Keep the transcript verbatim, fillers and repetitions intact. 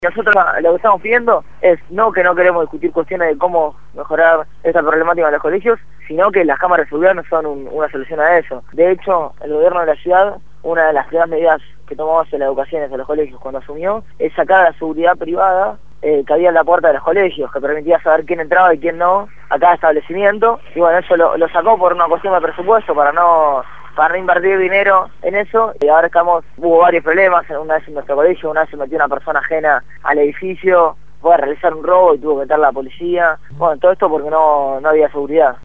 Nosotros lo que estamos pidiendo es no que no queremos discutir cuestiones de cómo mejorar esta problemática en los colegios, sino que las cámaras de seguridad no son un, una solución a eso. De hecho, el gobierno de la ciudad, una de las primeras medidas que tomó hacia la educación hacia los colegios cuando asumió, es sacar a la seguridad privada eh, que había en la puerta de los colegios, que permitía saber quién entraba y quién no a cada establecimiento. Y bueno, eso lo, lo sacó por una cuestión de presupuesto, para no... para no invertir dinero en eso, y ahora estamos, hubo varios problemas, una vez en nuestro colegio, una vez se metió una persona ajena al edificio, fue a realizar un robo y tuvo que meter la policía, bueno, todo esto porque no, no había seguridad.